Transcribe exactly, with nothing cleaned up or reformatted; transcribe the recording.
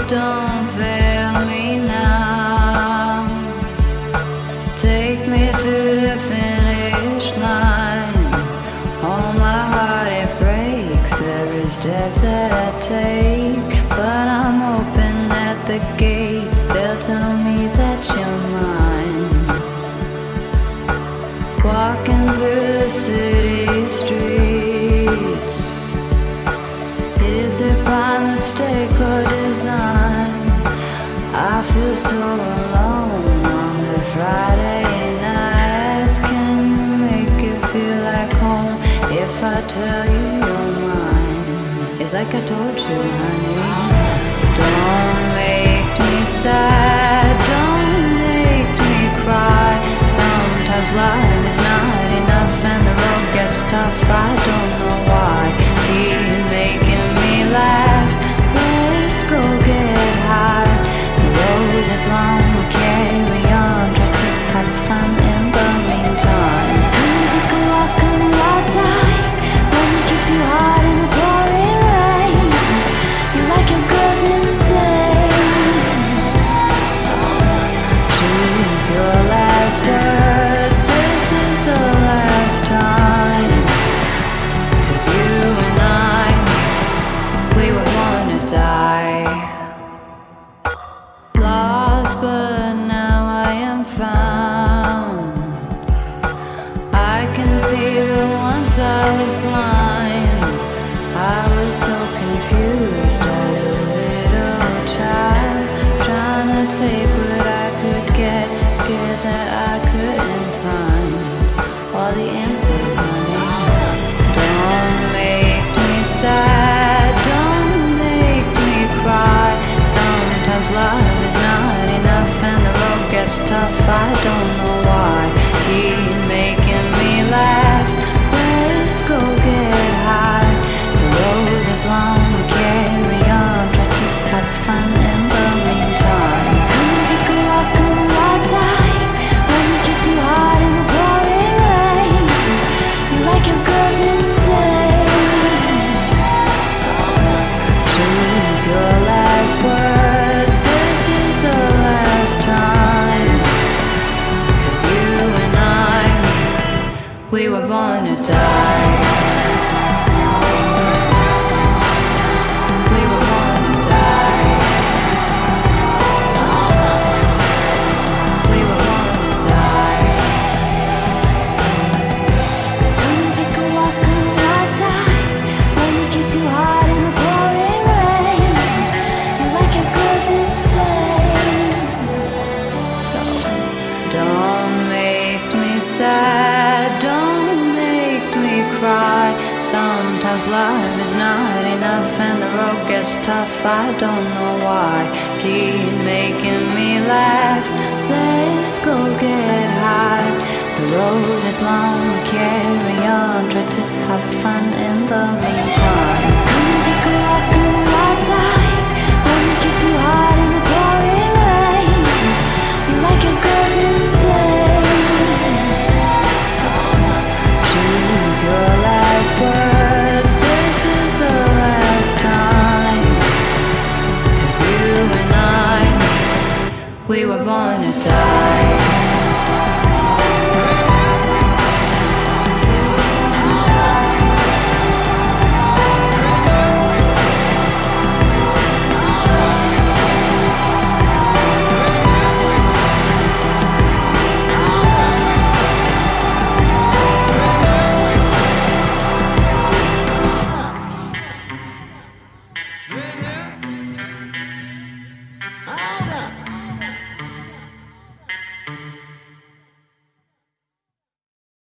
don't fail me now. Take me to the finish line. Oh, my heart, it breaks every step that I take. But I'm open at the gates, they'll tell me that you're mine. Walking through the city streets, is it by mistake or design? I feel so alone on the Friday nights. Can you make it feel like home if I tell you you're mine? It's like I told you, honey. Don't make me sad, don't make me cry. Sometimes life is not enough and the road gets tough. I don't know why. Keep making me laugh. Let's go get high. The road is long, we carry on. Try to have fun in the meantime. Come take a walk on the wild side. Let me kiss you hard in the pouring rain. You like your girls insane, so choose your last words. This is the last time. 'Cause you and I, we were born to die. Lost, but now I am found. I can see, but once I was blind. I was so confused as a little child, trying to take what I could get, scared that I couldn't find all the answers, honey. Don't make me sad, don't make me cry. Sometimes love is not enough and the road gets tough. I don't know why. Keep making me laugh. Let's go get high. The road is long, we carry on. Try to have fun in the meantime. Come take a walk on the wild side. Let me kiss you hard in the pouring rain. You like your girls insane, so choose your last words. This is the last time. 'Cause you and I, we were born to die. We were born to die. We were born to die. Come and take a walk on the wild side. Let me kiss you hard in the pouring rain. You like your girls insane, so don't make me sad, don't make me cry. Sometimes love is not enough and the road gets tough. I don't know why. Keep making me laugh. Let's go get high. The road is long, we carry on. Try to have fun in the meantime. Come and take a walk on the wild side. Let me kiss you hard in the pouring rain. You like your girls insane, so choose your last words. This is the last time. 'Cause you and I, we were born to die.